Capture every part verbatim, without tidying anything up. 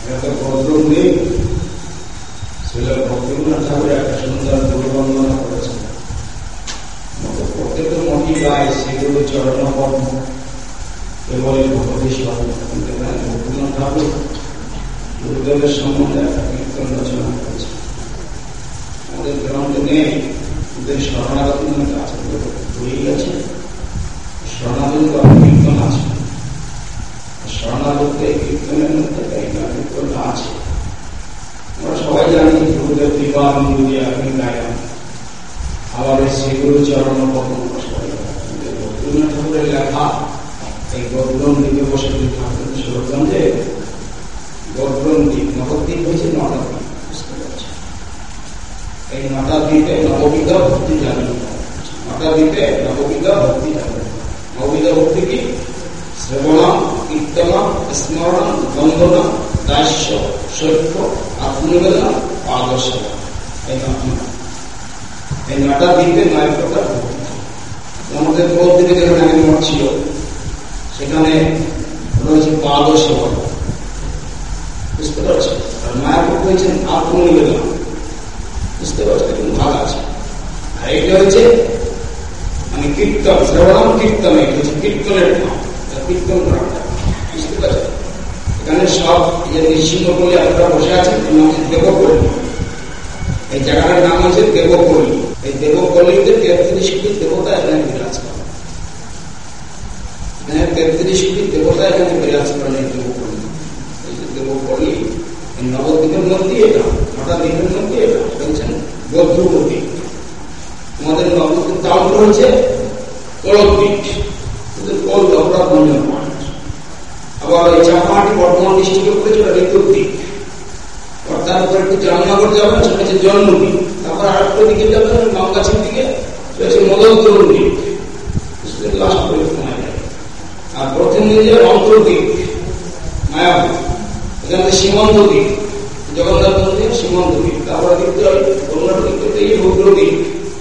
এত ভদ্রম নেই। ছেলে ভক্তিনাথ ঠাকুর একটা সুন্দর দুর্বন্দনা করেছেন, প্রত্যেক মঠি গায়ে সেগুলো চরণ কর্ম কেবল ভগবতীশ্বর। ভক্তিনাথ ঠাকুর গুরুদেবের সম্বন্ধে একটা কীর্তন রচনা করেছে। আমাদের গ্রামে নেই, ওদের শরণাগত আছে, বই গেছে শরণাগত কীর্তন আছে। শরণাগত এই কীর্তনের মধ্যে এই কীর্তনটা আছে। আমরা সবাই জানি গুরুদেব কৃপা দিয়ে আপনি গায়ন, আবার সেগুলো চরণ কর্ম সবাই ভক্তিনাথ ঠাকুরের লেখা এই গৌরম দ্বীপে বসে ঠাকুর সুরগঞ্জে গৌরম দ্বীপ নবদ্বীপ হয়েছে নটা দ্বীপ, বুঝতে পারছি। এই নটা দ্বীপে নববিধা ভক্তি জাগ্রত, নটা দ্বীপে নববিধা ভক্তি জাগ্রত। নববিধা ভক্তি কি? শ্রবণম, কীর্তনম, স্মরণম, বন্দনম, দাস্য, সৈক্য, আত্মনিবেদন, পাদসেবা। এই নটা এই নটা দ্বীপে নয় প্রকার ভক্তি। আমাদের দ্বীপে যেখানে আগে মঠ ছিল সেখানে রয়েছে পাদসেবা, বুঝতে পারছি। আর মায়াপুর হয়েছেন আত্মনিবেদন, বুঝতে পারছি, কিন্তু ভাগ আছে। আর এটা হচ্ছে মানে কীর্তন, শ্রবণম কীর্তন, এটা হচ্ছে কীর্তনের নাম, কীর্তন করা, বুঝতে পারছি। এখানে সব যে নৃসিংহপল্লী আপনারা বসে আছেন দেবপল্লী, এই জায়গাটার নাম হচ্ছে দেবপল্লী। এই দেবপল্লীতে তেত্রিশ কোটি দেবতা এখানে বিরাজ করেন, এখানে তেত্রিশ কোটি দেবতা এখানে বিরাজ করেন। এই দেবপল্লী, এই যে দেবপল্লী এই নবদ্বীপের মধ্যে, এটা নটা দ্বীপের মধ্যে এটা বলছেন বদ্রপতি। আমাদের নবদ্বীপ টাউন রয়েছে কলদ্বীপ, কোল দপড়া বন্ধন পয়েন্ট। আবার এই চাপাহাটি বর্ধমান ডিস্ট্রিক্টে পড়েছে ওটা ঋতুদ্বীপ। তারপর একটু জামনগর যাবেন, সেটা হচ্ছে জন্মদ্বীপ। তারপর আর একটু দিকে যাবেন নওগাছির দিকে, সেটা হচ্ছে মদনতরুণ দ্বীপ, লাস্ট করে শোনা যায়। আর প্রথম দিকে যাবে অন্তর্দ্বীপ মায়াপুর, এখানে সীমন্ত দ্বীপ, জগন্নাথ মন্দির সীমন্ত দ্বীপ। তারপরে দেখতে হবে অন্য দিকে রুদ্রদ্বীপ,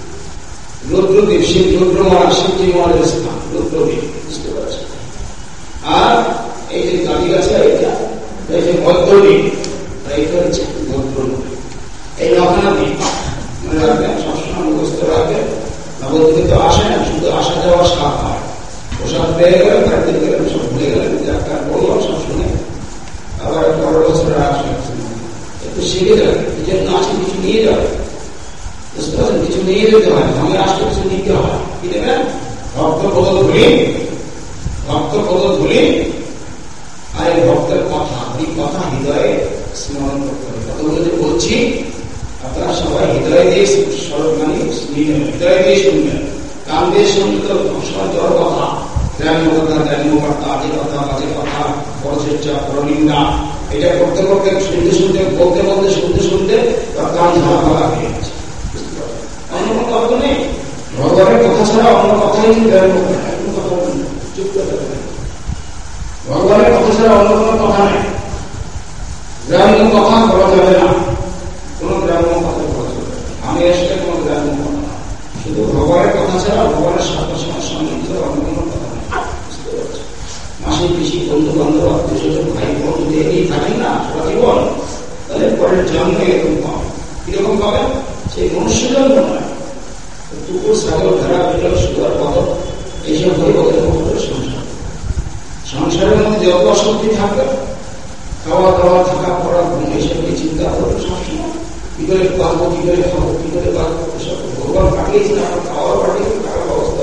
রুদ্রদ্বীপ শিব রুদ্র মহারাজ, শিবজি মহারাজের স্থান রুদ্রদ্বীপ, বুঝতে পারছি। আর এই যে গাড়ি আছে এটা মধ্যদ্বীপ, এইটা হচ্ছে ভদ্রদ্বীপ। এই নখানা দ্বীপ মনে রাখবেন, সবসময় মুখস্থ রাখবেন। নবদ্বীপে তো আসে না, শুধু আসা যাওয়া সাপ হয়, প্রসাদ পেয়ে গেলেন, একদিন গেলেন, সব ভুলে গেলেন, একটা বললাম সব শুনে। আবার পরের বছর আসে একটু শিখে যাবে, নিজের আছে কিছু নিয়ে যাবে, বুঝতে পারছেন, কিছু নিয়ে যেতে হয়, আমি আসলে কিছু নিতে হয়। কি দেবেন? ভক্ত পদ ধুলি, ভক্ত পদ ধুলি, আর এই ভক্তের কথা, এই কথা হৃদয়ে স্মরণ করতে হবে। কতগুলো যে বলছি আপনারা সবাই হৃদয় দিয়ে মানে হৃদয় দিয়ে শুনবেন, কান দিয়ে শুনলে তো সবসময় জড় কথা, গ্রাম্য কথা, গ্রাম্য বার্তা, আজে কথা, বাজে কথা, পরচর্চা, পরনিন্দা, এটা করতে করতে শুনতে শুনতে বলতে বলতে শুনতে শুনতে তার কান ঝাড়া ফলা হয়ে যাচ্ছে। অন্য কোনো অর্থ নেই, ভগবানের কথা ছাড়া অন্য কথাই গ্রাম্য কথা, কোনো কথা বলবেন, চুপ করে থাকবেন। ভগবানের কথা ছাড়া অন্য কোনো কথা নেই, গ্রাম্য কথা বলা যাবে না, কোন গ্রাম্য কথা বলা যাবে না। আমি আসলে কোন গ্রাম্য কথা না, শুধু ভগবানের কথা ছাড়া, ভগবানের সাথে সঙ্গে ছাড়া অন্য কোনো কথা নেই, বুঝতে পারছি। মাসি পিসি বন্ধু বান্ধব আত্মীয় স্বজন ভাই বোন যদি এগিয়ে থাকেন না সারা জীবন, তাহলে পরের জন্ম এরকম পাবে। কিরকম পাবেন? সেই মনুষ্য জন্ম নয়, কুকুর ছাগল ভেড়া বিড়াল শুয়ার পদক এইসব হয়ে ওদের মতো সংসার। সংসারের মধ্যে যত অশান্তি থাকবে, খাওয়া দাওয়া, থাকা পড়া, ঘুম, এইসব নিয়ে চিন্তা করবে সবসময়। কি করে পারবো, কি করে খাবো, কি করে পারবো, সব ভগবান পাঠিয়েছেন, আপনার খাওয়ার পাঠিয়েছেন, টাকা ব্যবস্থা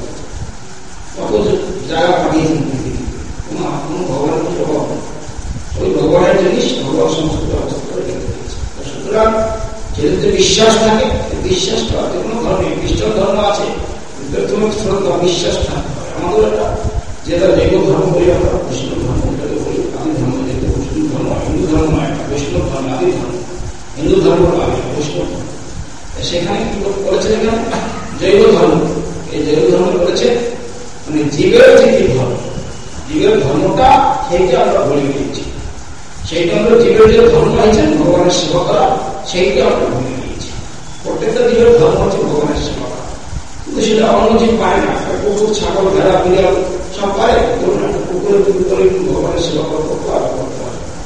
কত জায়গা পাঠিয়েছেন পৃথিবী, কোনো কোনো ভগবানের কিছু অভাব নেই। ওই ভগবানের জিনিস ভগবান সমস্ত ব্যবস্থা করে রেখে দিয়েছে। সুতরাং যেহেতু বিশ্বাস থাকে, বিশ্বাসটা যে কোনো ধর্মে, খ্রিস্টান ধর্ম আছে, তুমি শ্রদ্ধা বিশ্বাস থাকতে হবে। আমাদের একটা যেটা জৈব ধর্ম বলি আমরা, বৈষ্ণব ধর্ম যেটাকে বলি, আদি ধর্ম যেটা মুসলিম ধর্ম, হিন্দু ধর্ম নয়, বৈষ্ণব ধর্ম, আদি ধর্ম, হিন্দু ধর্ম আগে বৈষ্ণব ধর্ম। সেখানে কি করেছে? এখানে জৈব ধর্ম, এই জৈব ধর্ম করেছে মানে জীবের যে কি ধর্ম, জীবের ধর্মটা সেইটা আমরা বলে দিয়েছি। সেইটা আমরা জীবের যে ধর্ম হয়েছে ভগবানের সেবা করা, সেইটা আমরা ভুলে গিয়েছি। প্রত্যেকটা জীবের ধর্ম হচ্ছে ভগবানের সেবা করা, কিন্তু সেটা অন্য জীব পারে না। কুকুর ছাগল ভেড়া বিড়াল সব পারে, কুকুরের কুকুর ভগবানের সেবা করতে পারে।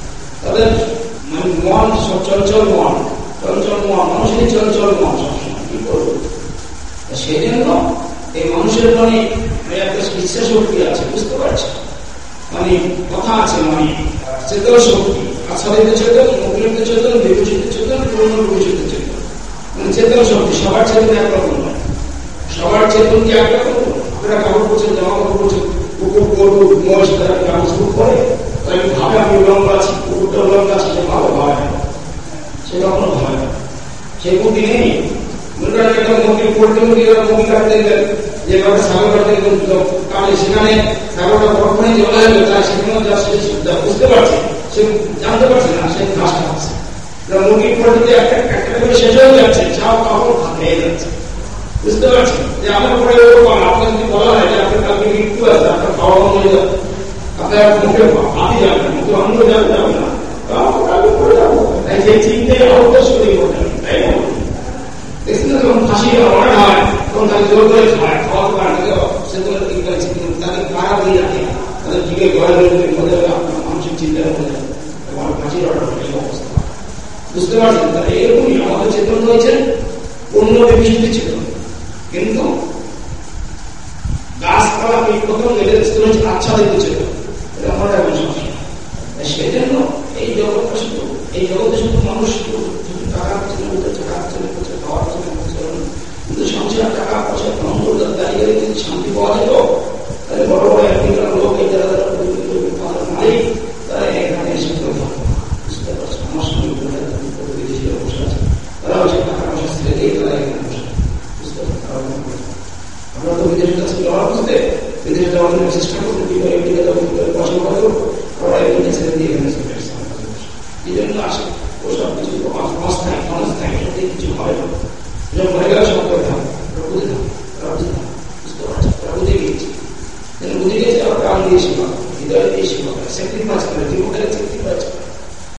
তাদের মানে মন সব চঞ্চল মন, চঞ্চল মন, মানুষেরই চঞ্চল মন সবসময়, কি করবো? সেই জন্য এই মানুষের মনে একটা ইচ্ছা শক্তি আছে, বুঝতে পারছে? মানে কথা আছে, মানে চেতন শক্তি, আচ্ছাদিত চেতন, মুক্ত চেতন, বিভূষিত চেতন, পূর্ণ বিভূষিত চেতন, মানে চেতন শক্তি। সবার চেতন একরকম নয়, সবার চেতন কি একরকম? আপনারা কাপড় পরছেন, জামা কাপড় পরছেন, কুকুর, গরু, মহিষ, তারা কাপড় শুরু করে, তারা কি ভাবে আমি উলঙ্গ আছি, কুকুরটা উলঙ্গ আছে, সে ভালো ভাবে না, সে কখনো ভাবে না, সে বুদ্ধি নেই। মনে একটা মুরগি পড়তে মুরগি মুরগি কাটতে গেলেন, যেভাবে ছাগল কাটতে গেলেন, তাহলে সেখানে ছাগলটা কখনই জমা যাবে, তাই সেখানেও যা সে বুঝতে পারছে, সে জানতে পারছে না, সে ঘাস খাচ্ছে। মুরগির পড়তে একটা একটা করে শেষ হয়ে যাচ্ছে, ছাও কাপড় খেয়ে যাচ্ছে, বুঝতে পারছেন? যে আমার পরে আপনার যদি বলা হয় যে আপনার কালকে মৃত্যু আছে, আপনার খাওয়া বন্ধ হয়ে যাবে, আপনার মুখে হাতি যাবে, মুখে অন্য যাবে যাবে না, কালকে পড়ে যাবো, তাই যে চিন্তায় আহত শরীর করতে হবে, তাই না? দেখছেন না, যখন ফাঁসি অনেক হয় তখন তাকে জোর করে খায়, খাওয়াতে পারে সে তো তাকে কারা দিয়ে রাখে, তাদের দিকে গড়ে মধ্যে আপনার মানসিক চিন্তার মধ্যে যাবে, তোমার ফাঁসির অর্ডার এই অবস্থা, বুঝতে পারছেন? তাহলে এরকমই আমাদের চেতন রয়েছে পূর্ণ বিভূষিত চেতন, কিন্তু গাছপালা প্রথম এদের হচ্ছে আচ্ছাদিত চেতন, এটা আমরা এখন সমস্যা। সেই জন্য এই জগৎটা শুধু এই জগতে শুধু মানুষ শুধু টাকা পেছনে উঠে টাকা পেছনে করছে, খাওয়ার পেছনে করছে, কিন্তু সংসার টাকা পয়সা অন্তর্গত দাঁড়িয়ে যদি শান্তি পাওয়া যেত, তাহলে বড় বড় একদিনের লোক এই যারা যারা মালিক তারা এখানে এসে বুঝতে পারছে আমার সঙ্গে বিদেশিরা বসে আছে, তারা হচ্ছে টাকা পয়সা ছেড়ে দিয়ে তারা এখানে বসে, বুঝতে পারছে? আমরা তো বিদেশের কাছে যাওয়ার বুঝতে বিদেশে যাওয়ার জন্য চেষ্টা করবো, কি করে এদিকে যাবো, কি করে পয়সা করবো, ওরা এখানে ছেড়ে দিয়ে এখানে চলে আসছে। এই জন্য আসে ওসব কিছু অস্থায়ী অনস্থায়ী সত্যি কিছু হয় না, যখন হয়ে গেলে সব করে থাকবে, ওরা বুঝে থাকবে, ওরা বুঝে থাকবে, বুঝতে পারছে? ওরা বুঝে গিয়েছে, বুঝে গিয়েছে, আবার প্রাণ দিয়ে সেবা, হৃদয় দিয়ে সেবা করে, স্যাক্রিফাইস করে, জীবনটাকে স্যাক্রিফাইস করে,